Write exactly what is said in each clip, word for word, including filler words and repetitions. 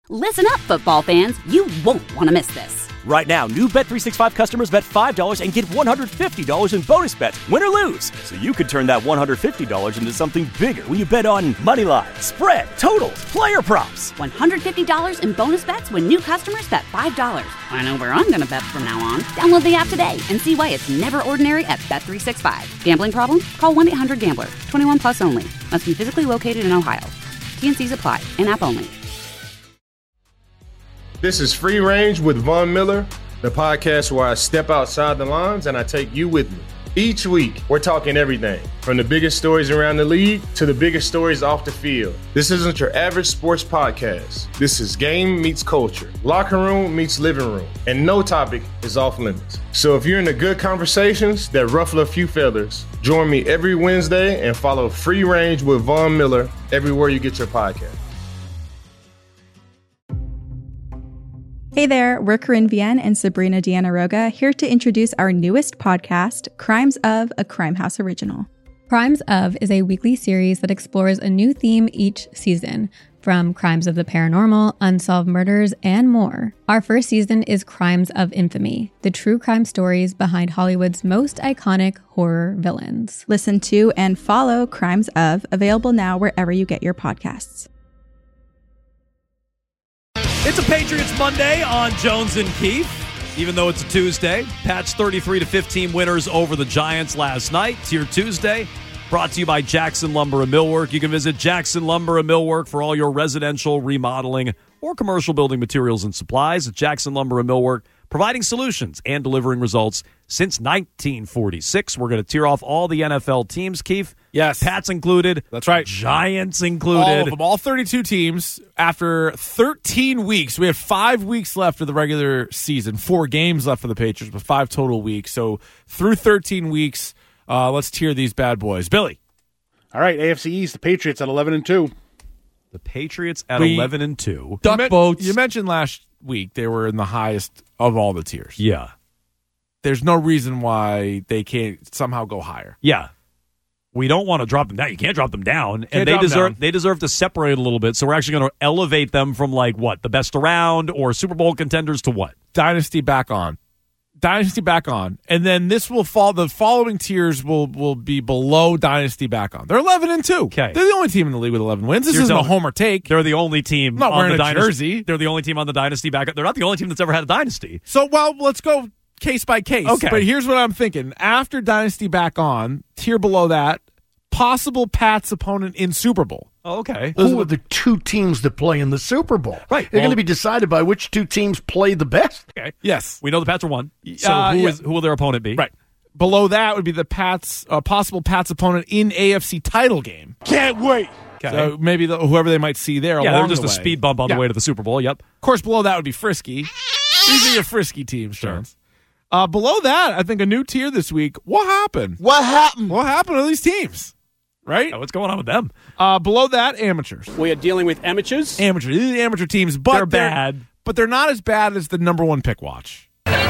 Listen up, football fans. You won't want to miss this. Right now, new Bet three sixty-five customers bet five dollars and get one hundred fifty dollars in bonus bets, win or lose. So you could turn that one hundred fifty dollars into something bigger when you bet on money line, spread, totals, player props. one hundred fifty dollars in bonus bets when new customers bet five dollars. I know where I'm going to bet from now on. Download the app today and see why it's never ordinary at Bet three sixty-five. Gambling problem? Call one eight hundred gambler. twenty-one plus only. Must be physically located in Ohio. T N Cs apply. In-app only. This is Free Range with Von Miller, the podcast where I step outside the lines and I take you with me. Each week, we're talking everything from the biggest stories around the league to the biggest stories off the field. This isn't your average sports podcast. This is game meets culture, locker room meets living room, and no topic is off limits. So if you're into good conversations that ruffle a few feathers, join me every Wednesday and follow Free Range with Von Miller everywhere you get your podcast. Hey there, we're Corinne Vienne and Sabrina Diana-Roga here to introduce our newest podcast, Crimes of, a Crime House original. Crimes of is a weekly series that explores a new theme each season, from crimes of the paranormal, unsolved murders, and more. Our first season is Crimes of Infamy, the true crime stories behind Hollywood's most iconic horror villains. Listen to and follow Crimes of, available now wherever you get your podcasts. It's a Patriots Monday on Jones and Keefe. Even though it's a Tuesday, Pats thirty-three to fifteen winners over the Giants last night. Tier Tuesday, brought to you by Jackson Lumber and Millwork. You can visit Jackson Lumber and Millwork for all your residential remodeling or commercial building materials and supplies. At Jackson Lumber and Millwork, providing solutions and delivering results since nineteen forty-six. We're going to tear off all the N F L teams, Keefe. Yes. Pats included. That's right. Giants included. All of them, all thirty-two teams. After thirteen weeks, we have five weeks left of the regular season. Four games left for the Patriots, but five total weeks. So through thirteen weeks, uh, let's tier these bad boys. Billy. All right, A F C East, the Patriots at eleven and two. The Patriots at We- eleven and two. Duck You men- boats. You mentioned last week they were in the highest of all the tiers. Yeah. There's no reason why they can't somehow go higher. Yeah. We don't want to drop them down. You can't drop them down. Can't and they drop them deserve down. they deserve to separate a little bit. So we're actually going to elevate them from like what? The best around or Super Bowl contenders to what? Dynasty back on. Dynasty back on. And then this will fall the following tiers will will be below Dynasty back on. They're eleven and two. Okay. They're the only team in the league with eleven wins. This You're isn't a telling- homer take. They're the only team Not on wearing the a dynasty. jersey. They're the only team on the dynasty back. They're not the only team that's ever had a dynasty. So, well, let's go case by case. Okay. But here's what I'm thinking. After Dynasty back on, tier below that, possible Pats opponent in Super Bowl. Oh, okay. Who are the two teams that play in the Super Bowl? Right. They're Well- going to be decided by which two teams play the best. Okay. Yes. We know the Pats are one. So Uh, who yeah. is who will their opponent be? Right. Below that would be the Pats, uh, possible Pats opponent in A F C title game. Can't wait. Okay. So maybe the, whoever they might see there yeah, along they're just the a way. speed bump on Yeah. the way to the Super Bowl. Yep. Of course, below that would be Frisky. These are your Frisky teams, Sure. Jones. Uh, below that, I think a new tier this week. What happened? What happened? What happened to these teams? Right? Yeah, what's going on with them? Uh, below that, amateurs. We are dealing with amateurs. Amateur. These are the amateur teams, but They're bad. But they're not as bad as the number one pick watch.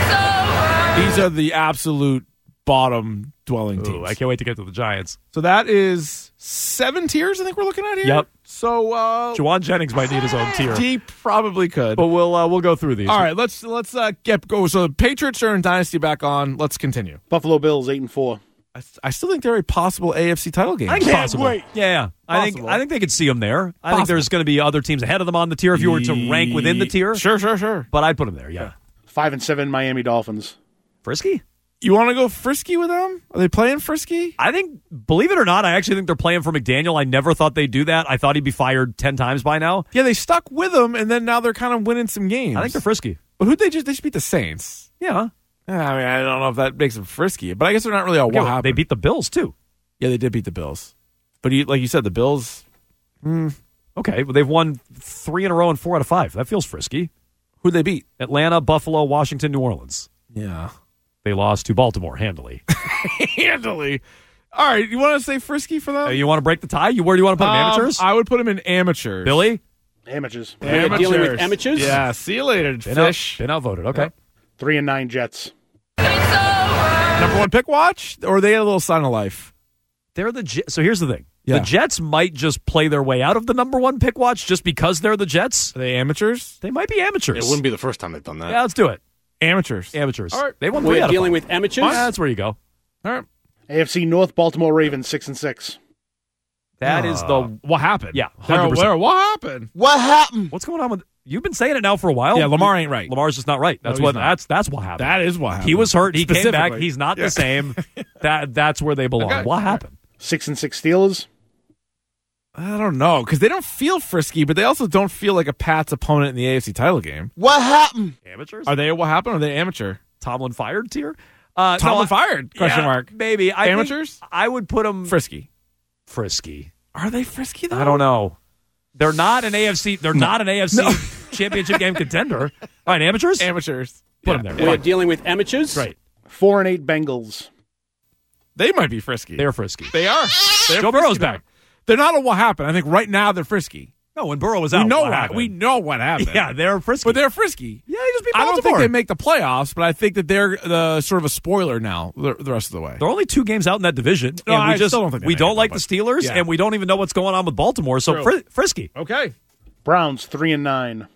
These are the absolute bottom dwelling teams. Ooh, I can't wait to get to the Giants. So that is seven tiers I think we're looking at here. Yep. So uh, Juwan Jennings might need his own tier. he probably could. But we'll uh, we'll go through these. All right, let's let's uh, get go. So the Patriots are in Dynasty back on. Let's continue. Buffalo Bills eight and four. I, I still think they're a possible A F C title game. I think it's Can't possible. wait. Yeah, yeah. I think Possible. I think they could see them there. I think Possible. there's going to be other teams ahead of them on the tier if you were to rank within the tier. Sure, sure, sure. But I'd put them there. Yeah. Five and seven Miami Dolphins. Frisky? You want to go Frisky with them? Are they playing Frisky? I think, believe it or not, I actually think they're playing for McDaniel. I never thought they'd do that. I thought he'd be fired ten times by now. Yeah, they stuck with them, and then now they're kind of winning some games. I think they're frisky. But who'd they just? They just beat the Saints. Yeah. Yeah, I mean, I don't know if that makes them frisky, but I guess they're not really a what Yeah, happened. they beat the Bills, too. Yeah, they did beat the Bills. But you, like you said, the Bills. Mm, Okay, but they've won three in a row and four out of five. That feels frisky. who'd they beat? Atlanta, Buffalo, Washington, New Orleans. Yeah. They lost to Baltimore handily. Handily. All right, you want to say frisky for them? Uh, you want to break the tie? You Where do you want to put them? Um, Amateurs? I would put them in amateurs. Billy? Amateurs. We Amateurs. are dealing with amateurs. Yeah, see you later, Been, fish. out, been outvoted. Okay. Yep. Three and nine Jets. Number one pick watch, or are they a little sign of life? They're the J- So here's the thing. Yeah. The Jets might just play their way out of the number one pick watch just because they're the Jets. Are they amateurs? They might be amateurs. It wouldn't be the first time they've done that. Yeah, let's do it. Amateurs. Amateurs. All right. They won three We're out of dealing five. with amateurs. Yeah, that's where you go. All right. A F C North, Baltimore Ravens, six and six. That is the What happened? Yeah, They're- one hundred percent. where- What happened? What happened? What's going on with? You've been saying it now for a while. Yeah, Lamar ain't right. Lamar's just not right. That's No, what. he's not. That's that's what happened. That is what happened. He was hurt. He came back. Specifically. He's not Yeah. the same. that that's where they belong. Okay. What happened? Six and six Steelers. I don't know, because they don't feel frisky, but they also don't feel like a Pats opponent in the A F C title game. What happened? Amateurs? Are they what happened? Or are they amateur? Tomlin fired tier? Uh, Tomlin no, I- fired? Question yeah, mark. Maybe I think Amateurs? I would put them Frisky. frisky. Are they frisky though? I don't know. They're not an A F C. They're not an A F C championship game contender. All right, amateurs. Amateurs. Put Yeah. them there. We're Fine. dealing with amateurs. Right. Four and eight Bengals. They might be frisky. They're frisky. They are. They're Joe frisky Burrow's now. back. They're not a what happened. I think right now they're frisky. No, when Burrow was out, we know what what happened? we know what happened. Yeah, they're frisky. But they're frisky. yeah, they just beat I don't think Baltimore. they make the playoffs, but I think that they're the sort of a spoiler now the, the rest of the way. They're only two games out in that division, No, and we I just still don't think they we make don't it, like but- the Steelers, yeah. and we don't even know what's going on with Baltimore. So True. fri- frisky. Okay. Browns, three and nine.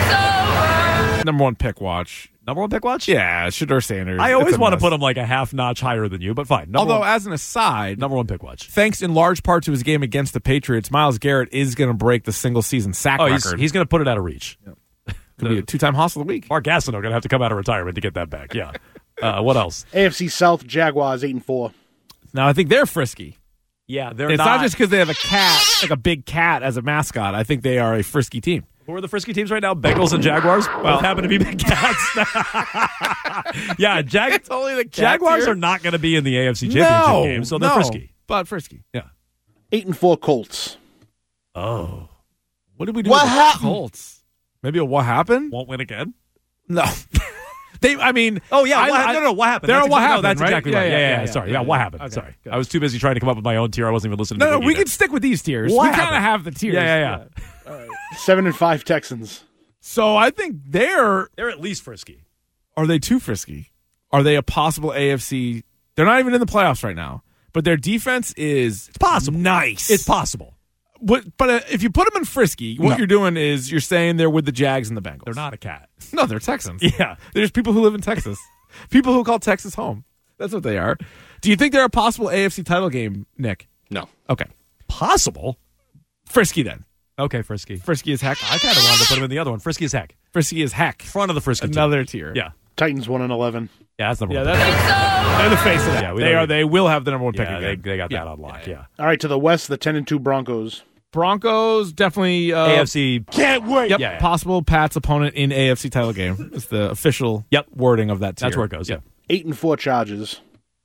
Number one pick watch. Number one pick watch. Yeah, Shedeur Sanders. I It's always a want to must. put him like a half notch higher than you, but fine. Number Although, one, as an aside, number one pick watch. thanks in large part to his game against the Patriots, Myles Garrett is going to break the single season sack Oh, he's, record. he's going to put it out of reach. going to be a two time hostile of the week. Mark Gastineau going to have to come out of retirement to get that back. Yeah. Uh, what else? A F C South, Jaguars, eight and four. Now, I think they're frisky. Yeah, they're It's not, not just because they have a cat, like a big cat as a mascot. I think they are a frisky team. Who are the frisky teams right now? Bengals and Jaguars. Both happen to be big cats. yeah, Jag- It's only the cats Jaguars here. are not going to be in the A F C Championship no, game, so they're no, frisky. But frisky. Yeah. Eight and four Colts. Oh, What did we do What with the happened? Colts? Maybe a what happened? won't win again. No. they. I mean. Oh yeah, I, what, I, no, no, what happened? They're that's a what exactly, happened, no, that's right? exactly Yeah, right. yeah, Yeah, yeah, yeah, yeah, yeah, sorry. yeah, Yeah, what yeah. happened? Okay, Sorry, good. I was too busy trying to come up with my own tier. I wasn't even listening. No, to no, the we beginning. can stick with these tiers. What we kind of happened? have the tiers. Yeah, yeah, yeah. Seven and five Texans. So I think they're. They're at least frisky. Are they too frisky? Are they a possible A F C? They're not even in the playoffs right now, but their defense is It's possible. nice. It's possible. But, but uh, if you put them in frisky, what No. you're doing is you're saying they're with the Jags and the Bengals. They're not a cat. No, they're Texans. Yeah. There's people who live in Texas. People who call Texas home. That's what they are. Do you think they're a possible A F C title game, Nick? No. Okay. Possible. Frisky then. Okay, frisky. Frisky as heck. I kind of wanted to put him in the other one. Frisky as heck. Frisky as heck. Front of the frisky. team. Another tier. Yeah. Titans, one and eleven. Yeah, that's number Yeah, one. that's they're the face of that. Yeah, we they don't are. need- They will have the number one pick yeah, again. they, they got Yeah. that on lock. Yeah. All right, to the west, the ten and two Broncos. Broncos definitely uh, A F C. Can't wait. Yep, Yeah, yeah. possible Pats opponent in A F C title game. It's the official Yep. wording of that tier. That's where it goes. Yeah. Eight and four Chargers.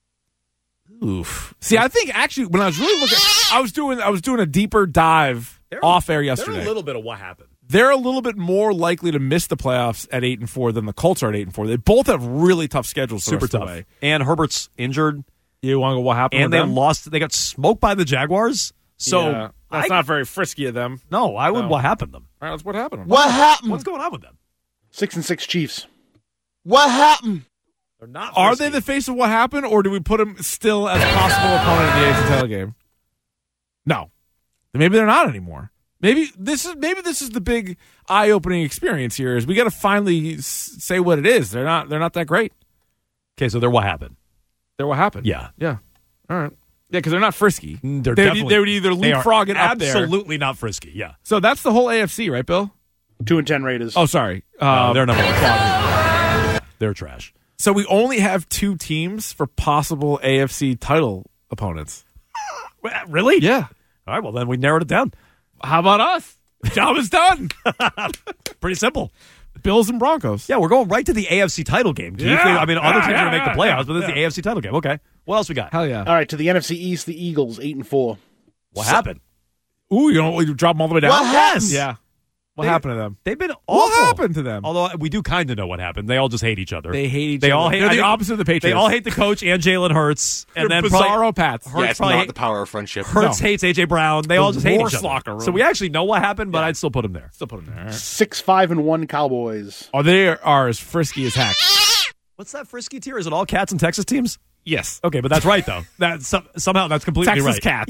Oof. See, I think actually when I was really looking, I was doing I was doing a deeper dive off air yesterday. They're a little bit of what happened. They're a little bit more likely to miss the playoffs at eight and four than the Colts are at eight and four. They both have really tough schedules. The Super rest of tough. the way. And Herbert's injured, You want to go? What happened? and with they them? lost. They got smoked by the Jaguars. So Yeah. that's I- not very frisky of them. No, I would. No. What happened to them? All right, that's what happened. What happened? What's going on with them? Six and six Chiefs. What happened? They're not. Are frisky. they the face of what happened, or do we put them still as a possible opponent in the A F C title game? No, maybe they're not anymore. Maybe this is maybe this is the big eye-opening experience here. Is we got to finally s- say what it is. They're not. They're not that great. Okay, so they're what happened? They're what happened. Yeah. Yeah. All right. Yeah, because they're not frisky. They're they, would, definitely, they would either they are leapfrog it up there. Absolutely not frisky. Yeah. So that's the whole A F C, right, Bill? Two and ten Raiders. Oh, sorry. Uh, Um, they're number one. They're trash. so we only have two teams for possible A F C title opponents. Really? Yeah. All right. Well, then we narrowed it down. How about us? Job is done. Pretty simple. Bills and Broncos. Yeah, we're going right to the A F C title game. Keith. Yeah. I mean, other Yeah, teams are going to yeah, make the playoffs, yeah, but this is yeah. the A F C title game. Okay. What else we got? Hell yeah. All right, to the N F C East, the Eagles, eight and four. What happened? Ooh, you don't you drop them all the way down? What happened? Yeah. What They- happened to them? They've been awful. What happened to them? Although we do kind of know what happened. They all just hate each other. They hate each They other. all hate. They're I the think opposite of the Patriots. They all hate the coach and Jalen Hurts. And They're then bizarro probably, Pats. Hurts Yeah, it's probably not hate- the power of friendship. Hurts No. hates A J Brown. They The all just hate each worst other. locker room. So we actually know what happened, but I'd still put them there. Still put them there. Six, five, and one Cowboys. Oh, they are as frisky as heck. What's that frisky tier? Is it all cats and Texas teams? Yes. Okay, but that's right though. That some, somehow that's completely Texas right. Cats.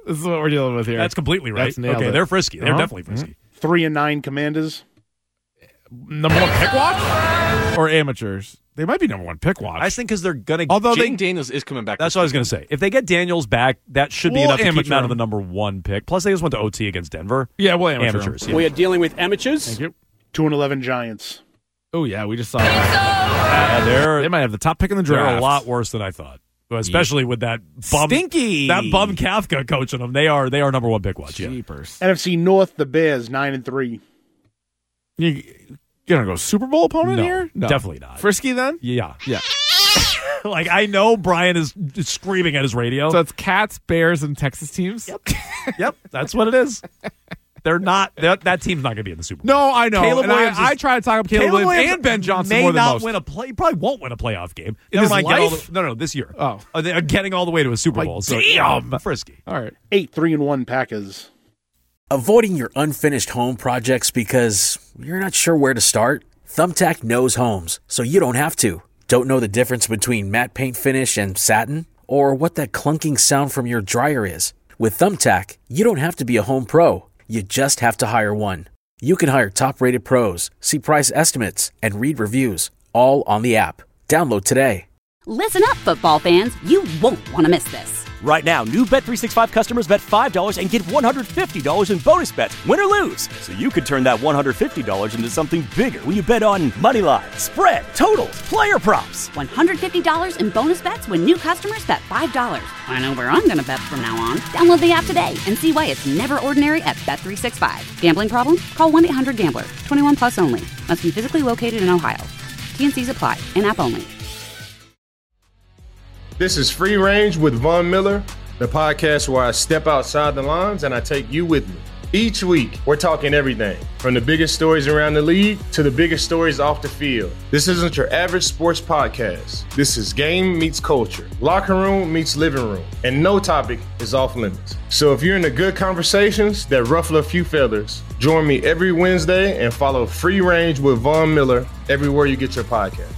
This is what we're dealing with here. That's completely right. That's nailed okay, it. they're frisky. They're Uh-huh. definitely frisky. Three and nine Commanders. Number one pick watch or amateurs? They might be number one pick watch. I think because they're going to. Although Jaden they, Daniels is coming back. That's what I was going to say. If they get Daniels back, that should be We'll enough to keep amateur him out of him. the number one pick. Plus, they just went to O T against Denver. yeah, well, amateur. Amateurs. Yeah. We are dealing with amateurs. Thank you. Two and eleven Giants. Oh yeah, we just saw that. Yeah, they're They might have the top pick in the they're draft. a lot worse than I thought. Especially with that bum, Stinky. that bum Kafka coaching them. They are they are number one pick watch. Yeah. Jeepers. N F C North, the Bears, nine and three. You, you gonna go Super Bowl opponent No, here? definitely not. Frisky then? Yeah. Yeah. Like I know Brian is screaming at his radio. So it's Cats, Bears, and Texas teams. Yep. Yep. That's what it is. They're not. That that team's not going to be in the Super Bowl. No, I know. Caleb and Williams I, I is- try to talk up Caleb, Williams, and Ben Johnson may more than not most. win a play. He probably won't win a playoff game. In Never his mind get all life? the- no, no, this year. Oh. Uh, they're getting all the way to a Super Like, Bowl. So damn. yeah, frisky. All right. Eight, three and one Packers. Avoiding your unfinished home projects because you're not sure where to start? Thumbtack knows homes, so you don't have to. Don't know the difference between matte paint finish and satin? Or what that clunking sound from your dryer is? With Thumbtack, you don't have to be a home pro. You just have to hire one. You can hire top-rated pros, see price estimates, and read reviews, all on the app. Download today. Listen up, football fans. You won't want to miss this. Right now, new Bet three sixty-five customers bet five dollars and get one hundred fifty dollars in bonus bets, win or lose. So you could turn that one hundred fifty dollars into something bigger when you bet on money line, spread, totals, player props. one hundred fifty dollars in bonus bets when new customers bet five dollars. I know where I'm going to bet from now on. Download the app today and see why it's never ordinary at Bet three sixty-five. Gambling problem? Call one eight hundred gambler. twenty-one plus only. Must be physically located in Ohio. T N Cs apply. In-app only. This is Free Range with Von Miller, the podcast where I step outside the lines and I take you with me. Each week, we're talking everything from the biggest stories around the league to the biggest stories off the field. This isn't your average sports podcast. This is game meets culture, locker room meets living room, and no topic is off limits. So if you're into good conversations that ruffle a few feathers, join me every Wednesday and follow Free Range with Von Miller everywhere you get your podcast.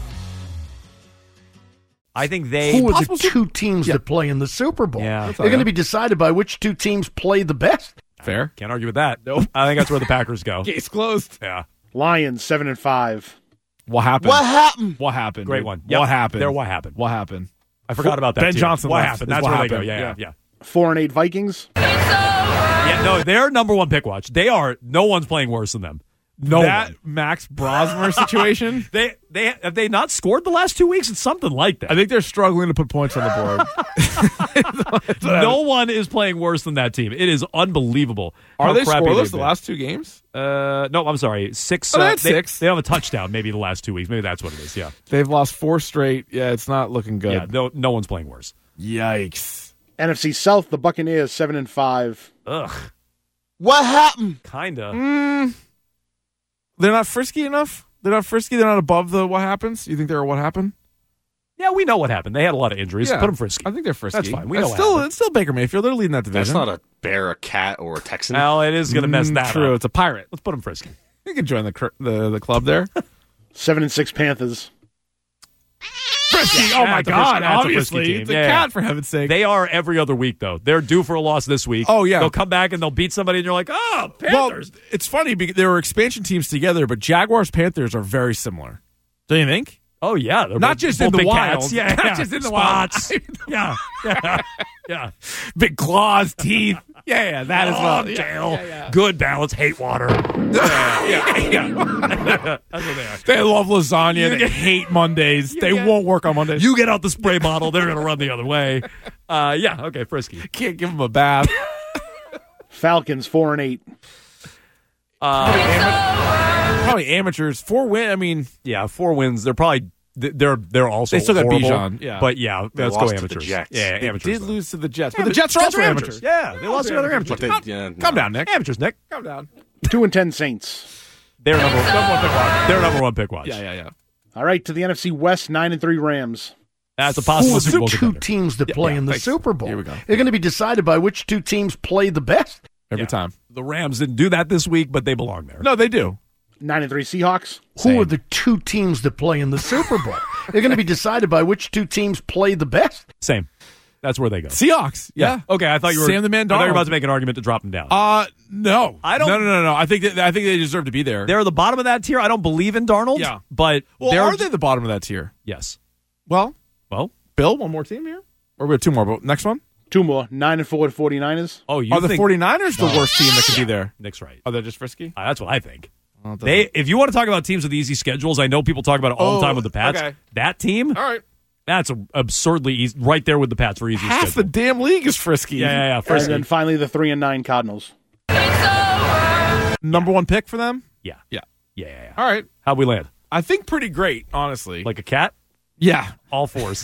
I think they. Who are Possible the two teams Yeah. that play in the Super Bowl? Yeah. They're going to be decided by which two teams play the best. Fair. Can't argue with that. Nope. I think that's where the Packers go. Case closed. Yeah. Lions, seven and five. What happened? What happened? What happened? Great dude? one. What Yep. happened? There, what happened? What happened? I forgot about that. Ben too. Johnson What left happened? is That's what where they go. happened. Yeah, yeah, Yeah. yeah. Four and eight Vikings. Yeah, no, they're number one pick watch. They are. No one's playing worse than them. No that one. Max Brosmer situation. They they have they not scored the last two weeks? It's something like that. I think they're struggling to put points on the board. no one is playing worse than that team. It is unbelievable. Are how they crappy scoreless they've the been. last two games? Uh, no, I'm sorry. Six. Oh, they uh, had they, six. They have a touchdown maybe the last two weeks. Maybe that's what it is. Yeah. They've lost four straight. Yeah, it's not looking good. Yeah. No, no one's playing worse. Yikes. N F C South, the Buccaneers, seven and five. Ugh. What happened? Kinda. Mm, they're not frisky enough? They're not frisky? They're not above the what happens? You think they're what happened? Yeah, we know what happened. They had a lot of injuries. Yeah. Put them frisky. I think they're frisky. That's fine. We It's know what still, happened. it's still Baker Mayfield. They're leading that division. That's not a bear, a cat, or a Texan. Well, it is going to mess Mm, that True. up. It's a pirate. Let's put them frisky. You can join the cr- the, the club there. Seven and six Panthers. Frisky. Yeah, Oh, my that's a God. frisky- that's a frisky Obviously. team. It's a Yeah, cat, yeah. for heaven's sake. They are every other week, though. They're due for a loss this week. Oh, yeah. They'll come back and they'll beat somebody, and you're like, oh, well, Panthers. it's funny because they were expansion teams together, but Jaguars Panthers are very similar. Don't you think? oh, yeah. They're Not both- just both in the big wild. cats. Yeah, Not yeah. just in the wild. Spots. yeah. Yeah. Yeah. Big claws, teeth. Yeah, yeah, that as well. Long Yeah, tail. yeah, yeah. Good balance. Hate water. yeah. yeah. That's what they are. They love lasagna. They hate Mondays. They get- won't work on Mondays. You get out the spray bottle, they're going to run the other way. Uh, yeah, okay, frisky. can't give them a bath. Falcons, four and eight. Uh, Probably amateurs. Four win. I mean, yeah, four wins. They're probably they're they're also They still got horrible, Bijan, yeah. but yeah, They let's lost go to the amateurs. Jets. Yeah, they amateurs. did though. lose to the Jets, Yeah, but the Jets are also amateurs. amateurs. Yeah, they lost to other amateurs. But they, Calm, yeah, Calm no. down, Nick. amateurs, Nick. Calm down. Two and ten Saints. They're number, number one pick watch. They're number one pick watch. Yeah, yeah, yeah. All right, to the N F C West, nine and three Rams. That's a Who possible are Super the Bowl two contender. teams that play yeah, in the thanks. Super Bowl? Here we go. They're going to be decided by which two teams play the best. Every Yeah. time. The Rams didn't do that this week, but they belong there. No, they do. Nine and three Seahawks. Who Same. are the two teams that play in the Super Bowl? They're going to be decided by which two teams play the best. Same. That's where they go. Seahawks. Yeah. Okay, I thought you were Sam the Man I thought you were Darnold. about to make an argument to drop them down. Uh, no. I don't- No, no, no, no. I think that, I think they deserve to be there. They're the bottom of that tier. I don't believe in Darnold. Yeah. But well, they're are they the bottom of that tier? Yes. Well, Well, Bill, one more team here? Or we have two more, but next one? Two more. Nine and four to 49ers. oh, you Are the think 49ers the worst team that could be there? Nick's right. Are they just frisky? Uh, that's what I think. Well, it doesn't- They, if you want to talk about teams with easy schedules, I know people talk about it all Oh, the time with the Pats. okay. That team, All right. that's a, absurdly easy, right there with the Pats for easy Half the schedule. damn league is frisky. yeah, yeah, yeah. And First, then finally the three and nine Cardinals. Number one pick for them? yeah, Yeah. yeah, yeah, yeah. All right. How'd we land? I think pretty great, honestly. Like a cat? yeah. All fours.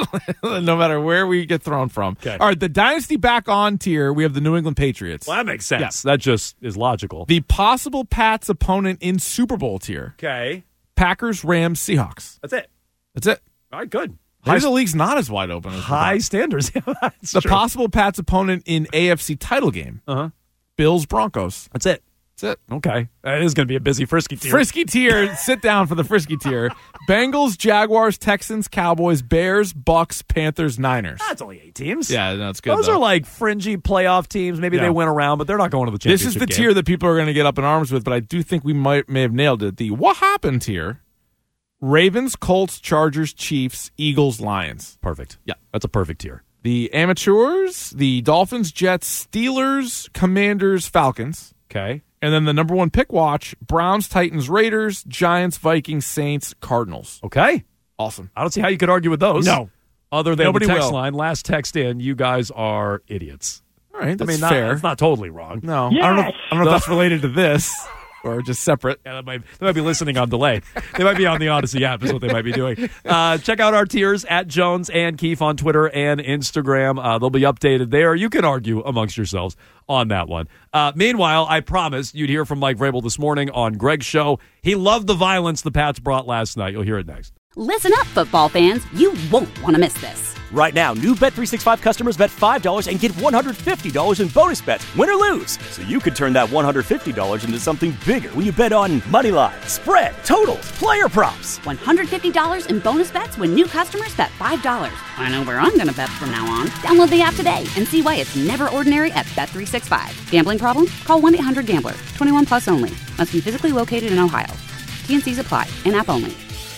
No matter where we get thrown from. Okay. All right, the dynasty back on tier, we have the New England Patriots. Well, that makes sense. That just is logical. The possible Pats opponent in Super Bowl tier, Okay. Packers, Rams, Seahawks. That's it. That's it. All right, good. Maybe the league's not as wide open as we High thought. standards. Yeah, that's The true. possible Pats opponent in A F C title game, Uh-huh. Bills, Broncos. That's it. That's it. Okay. That is going to be a busy frisky tier. Frisky tier. Sit down for the frisky tier. Bengals, Jaguars, Texans, Cowboys, Bears, Bucks, Panthers, Niners. That's only eight teams. Yeah, no, it's good. Those though. are like fringy playoff teams. Maybe Yeah. they win around, but they're not going to the This championship is the game. tier that people are going to get up in arms with, but I do think we might may have nailed it. The what happened tier: Ravens, Colts, Chargers, Chiefs, Eagles, Lions. Perfect. Yeah. That's a perfect tier. The amateurs: the Dolphins, Jets, Steelers, Commanders, Falcons. Okay. And then the number one pick watch: Browns, Titans, Raiders, Giants, Vikings, Saints, Cardinals. Okay. Awesome. I don't see how you could argue with those. No. Other than Nobody the text will. line, last text in, you guys are idiots. All right, that's I mean, not, fair. it's not totally wrong. No, I don't know. If, I don't know if that's related to this or just separate. Yeah, they might, they might be listening on delay. They might be on the Odyssey app is what they might be doing. Uh, check out our tiers at Jones and Keefe on Twitter and Instagram. Uh, they'll be updated there. You can argue amongst yourselves on that one. Uh, meanwhile, I promised you'd hear from Mike Vrabel this morning on Greg's show. He loved the violence the Pats brought last night. You'll hear it next. Listen up, football fans. You won't want to miss this. Right now, new Bet three sixty-five customers bet five dollars and get one hundred fifty dollars in bonus bets, win or lose. So you could turn that one hundred fifty dollars into something bigger when you bet on money line, spread, totals, player props. one hundred fifty dollars in bonus bets when new customers bet five dollars. I know where I'm going to bet from now on. Download the app today and see why it's never ordinary at Bet three sixty-five. Gambling problem? Call one eight hundred gambler. twenty-one plus only. Must be physically located in Ohio. T and C's apply. In-app only.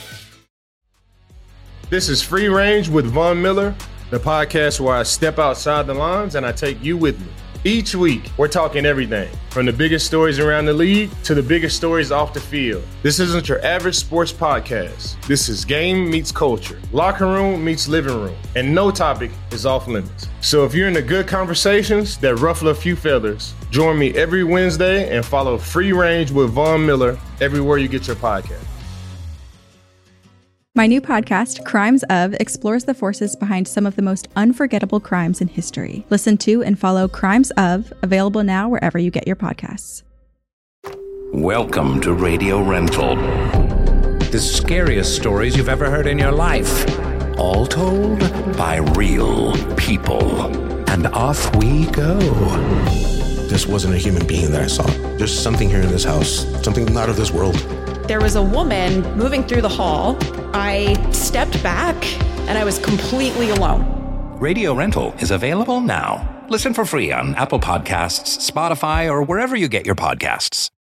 This is Free Range with Von Miller, the podcast where I step outside the lines and I take you with me. Each week, we're talking everything from the biggest stories around the league to the biggest stories off the field. This isn't your average sports podcast. This is game meets culture, locker room meets living room, and no topic is off limits. So if you're into good conversations that ruffle a few feathers, join me every Wednesday and follow Free Range with Von Miller everywhere you get your podcast. My new podcast, Crimes Of, explores the forces behind some of the most unforgettable crimes in history. Listen to and follow Crimes Of, available now wherever you get your podcasts. Welcome to Radio Rental. The scariest stories you've ever heard in your life. All told by real people. And off we go. This wasn't a human being that I saw. There's something here in this house, something not of this world. There was a woman moving through the hall. I stepped back and I was completely alone. Radio Rental is available now. Listen for free on Apple Podcasts, Spotify, or wherever you get your podcasts.